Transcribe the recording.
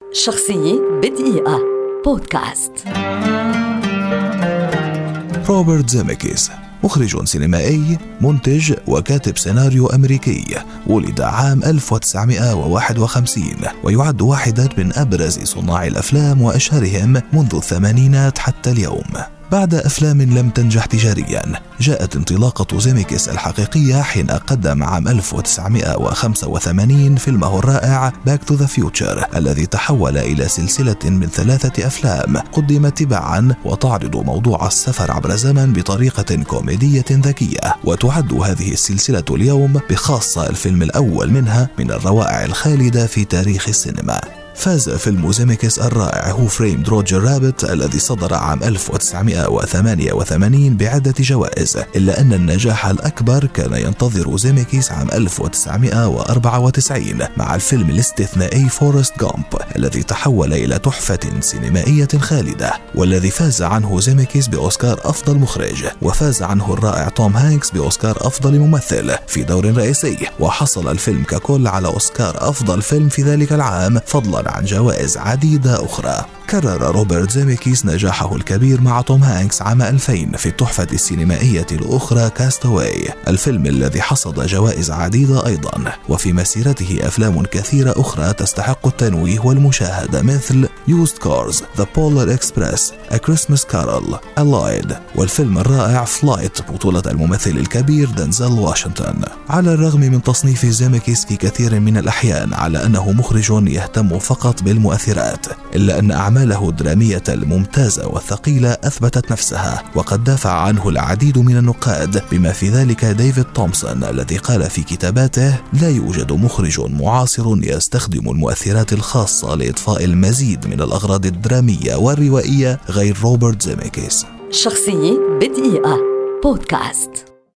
شخصية بدقيقة بودكاست. روبرت زيميكيس مخرج سينمائي، منتج وكاتب سيناريو أمريكي، ولد عام 1951 ويعد واحدا من أبرز صناع الأفلام وأشهرهم منذ الثمانينات حتى اليوم. بعد أفلام لم تنجح تجاريا، جاءت انطلاقة زيميكيس الحقيقية حين قدم عام 1985 فيلمه الرائع باك تو ذا فيوتشر، الذي تحول إلى سلسلة من 3 أفلام قدمت تباعا وتعرض موضوع السفر عبر الزمن بطريقة كوميدية ذكية. وتعد هذه السلسلة اليوم بخاصة الفيلم الأول منها من الروائع الخالدة في تاريخ السينما. فاز فيلم زيميكيس الرائع هو فريمد روجر رابت الذي صدر عام 1988 بعدة جوائز، إلا أن النجاح الأكبر كان ينتظر زيميكيس عام 1994 مع الفيلم الاستثنائي فورست جامب، الذي تحول إلى تحفة سينمائية خالدة، والذي فاز عنه زيميكيس بأوسكار أفضل مخرج، وفاز عنه الرائع توم هانكس بأوسكار أفضل ممثل في دور رئيسي. وحصل الفيلم ككل على أوسكار أفضل فيلم في ذلك العام، فضلا عن جوائز عديدة أخرى. كرر روبرت زيميكيس نجاحه الكبير مع توم هانكس عام 2000 في التحفة السينمائية الأخرى كاستاوي، الفيلم الذي حصد جوائز عديدة أيضا. وفي مسيرته أفلام كثيرة أخرى تستحق التنويه والمشاهدة، مثل Used Cars, The Polar Express, A Christmas Carol, Allied، والفيلم الرائع فلايت بطولة الممثل الكبير دنزل واشنطن. على الرغم من تصنيف زيميكيس في كثير من الأحيان على أنه مخرج يهتم فقط بالمؤثرات، إلا أن أعماله الدرامية الممتازة والثقيلة أثبتت نفسها، وقد دافع عنه العديد من النقاد، بما في ذلك ديفيد تومسون الذي قال في كتاباته: لا يوجد مخرج معاصر يستخدم المؤثرات الخاصة لإضفاء المزيد من الأغراض الدرامية والروائية غير روبرت زيميكيس. شخصية بدقيقة بودكاست.